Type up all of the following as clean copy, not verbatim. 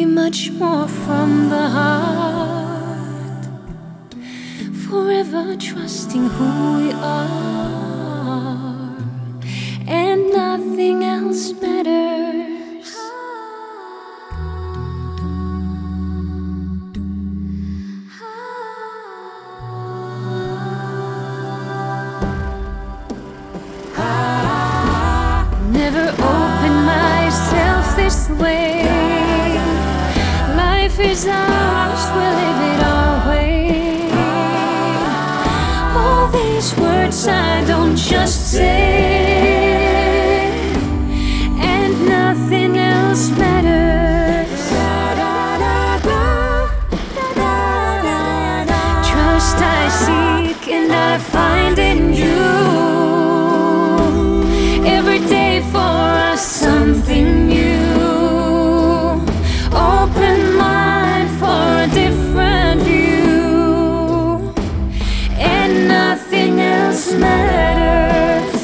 be much more from the heart, forever trusting who we are, and nothing else matters. Never open myself this way. Life is ours, we live it our way. All these words I don't just say, and nothing else matters. Trust I seek and I find in you. Every day for us something new. Open mind for a different view, and nothing else matters.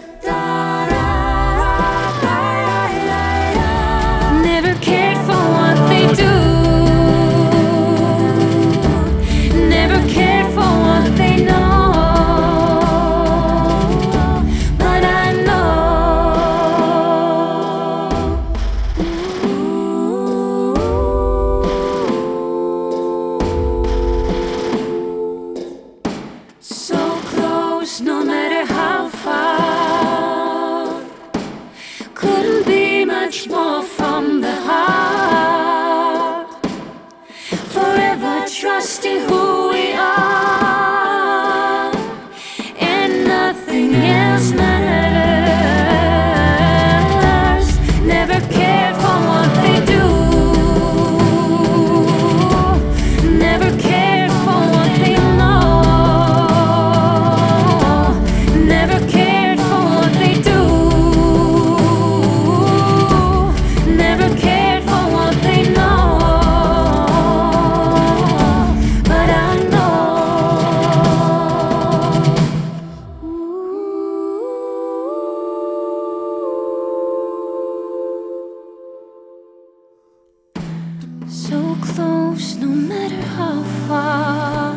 Never cared for what they do, never cared for what they know. No matter how far, couldn't be much more from the heart, forever trusting who we are, and nothing else matters. Never cared for what they do, never cared for what they know. So close, no matter how far,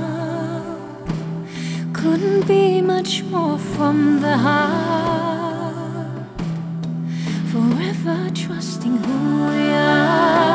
couldn't be much more from the heart, forever trusting who we are.